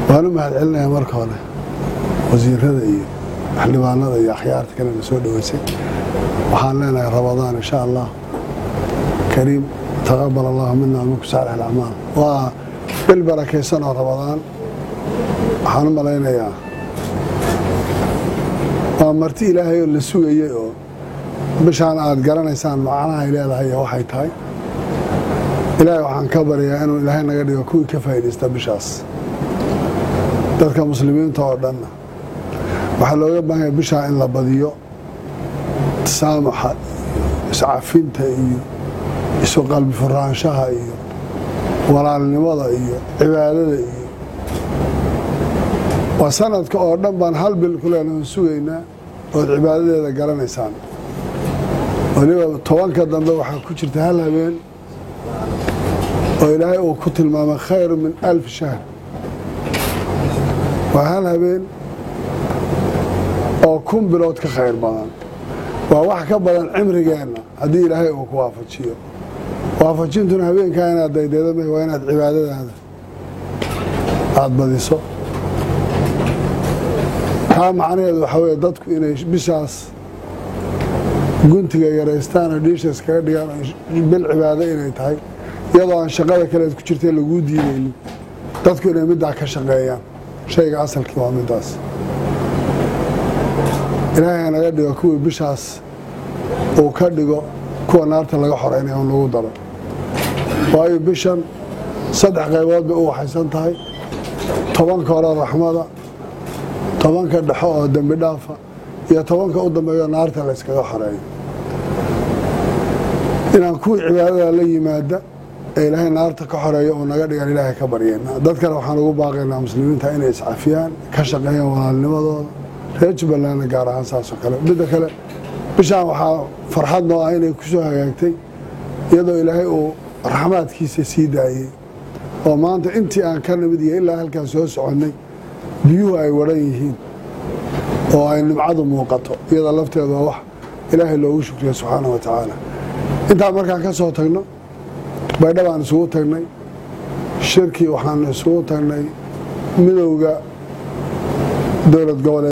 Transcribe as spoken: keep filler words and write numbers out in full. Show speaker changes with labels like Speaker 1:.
Speaker 1: waanu mahad celinayaa marka hore wasiirada iyo xildhibaanada iyo akhyaarta kale la soo dhaweysay waxaan leenahay Ramadaan insha Allah kariim taqabbal Allah minna wa minkum saalih al-a'maal waa bil barakeysan oo Ramadaan waxaan malaynayaa waa marti Ilaahay oo la sugayay oo bishaan aad garanaysaan macnaha ay leedahay waxay tahay Ilaahay waxaan ka baryaa inuu Ilaahay naga dhigo kuwii ka faa'iideysta bishaas dadka muslimiinta oo dhan waxa looga baahan yahay bisha in la badiyo saamaxa iscafinta iyo isu qalbi furaanshaha iyo walaalnimada iyo cibaadada iyo waa sanadka oo dhan baan hal bil ku leenahay sugaynaa oo cibaadadeeda garanaysaan waliba tobanka dambe waxa ku jirta hal habeen oo Ilaahay uu ku tilmaamay khayr min alf shahr وهل هبين أو كم بلاد كخير بدن وواحد كبدن عمر جانا هدي لهي وكوافجيه وافجين تون هبين كائن هذا يدري ما وين العبادة هذا هذا بديسو ها معناه هذا حوي ضدك إنه بشاس قلت يا رئيستان ليش كذا بالعبادة إنه تاي يلا شغالة كلا كشرتين لوجودي لي ضدك إنه مدة كشغاليان شيء أصل كلام داس. إلهي أنا قد يكون بشاس وكذا كون نارت لقى حريني أو لو ضرب. واي بشان صدق غيبات بقوا حسن تاي. طبعا كارا رحمة طبعا كده حق قدام بدافع. يا طبعا كقدام يا نارت لسه حريني. إن كل عبادة لي مادة. إلهي نارت كحرية ونقدر يعني إلهي كبرينا ذكر وحنا وباقينا مسلمين تاني إسعافيان كشقيا والنمضة رجب لنا جارها ساس وكلام بدأ كلام بشان وح فرحنا عيني كسوها يكتي يدو إلهي ورحمات كيس سيداي وما أنت أنت أن كان بدي إلا هالكاسوس عني بيو أي وريهين وأي نبعضهم وقطع يدا لفت هذا وح إلهي لو شكر سبحانه وتعالى أنت عمرك كسوه تغنى baydhaba aan isugu tagnay shirkii waxaan isugu tagnay midowga dowlad goboleed